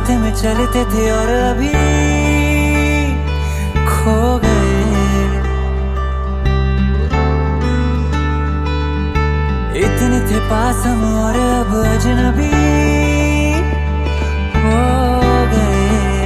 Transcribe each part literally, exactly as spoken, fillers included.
साथ में चलते थे और अभी खो गए। इतने थे पास हम और अब अजनबी हो गए।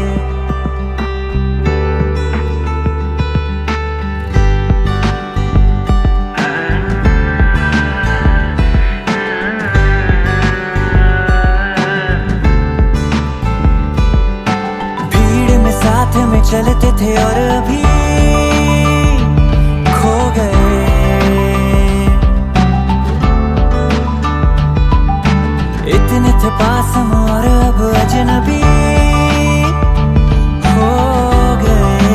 भीड़ में साथ में चलते थे और अभी खो गए। इतने थे पास हम और अब अजनबी हो गए।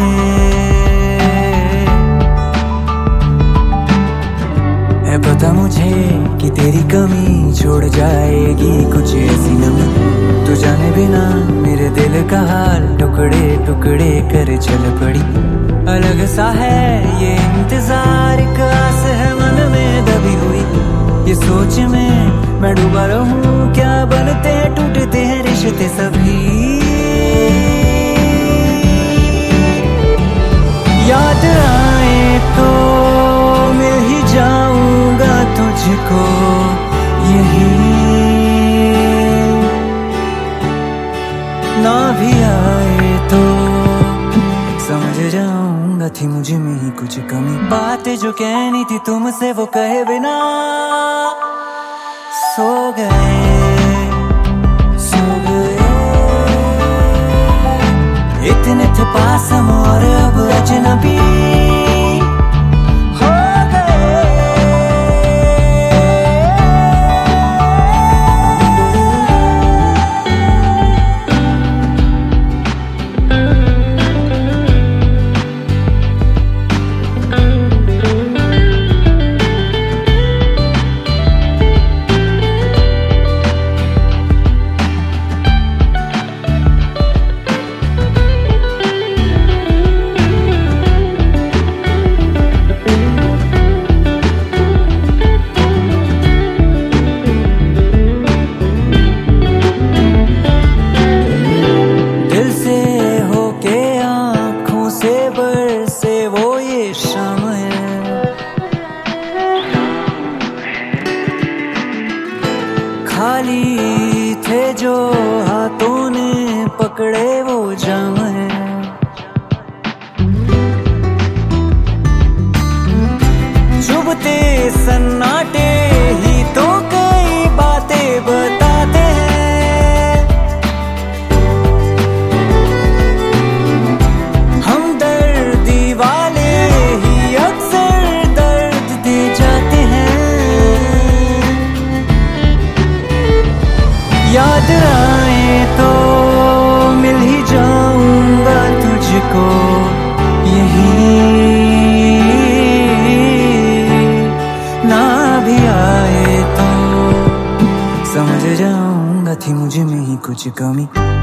है पता मुझे कि तेरी कमी छोड़ जाएगी कुछ ऐसी नमी, तू जाने बिना मेरे दिल का हाल टुकड़े टुकड़े कर चल पड़ी। अलग सा है ये इंतजार, एक आस है मन में दबी हुई। ये सोच में मैं डूबा रहूं, क्या बनते हैं टूटते हैं रिश्ते सभी। याद आए तो मिल ही जाऊंगा तुझको यहीं, ना भी आए तो समझ जाऊंगा थी मुझे में ही कुछ कमी। बातें जो कहनी थी तुमसे वो कहे बिना सो गए सो गए। इतने थे पास हम और अब अजनबी हो गए। से वो ये शाम है, खाली थे जो हाथों ने पकड़े वो जाम है। चुभते सन्नाटे ही तो कई बातें बताते हैं। हम दर्दी वाले ही अक्सर दर्द दे जाते हैं। याद आए तो मिल ही जाऊंगा तुझको यहीं, ना भी आए तो समझ जाऊंगा थी मुझे में ही कुछ कमी।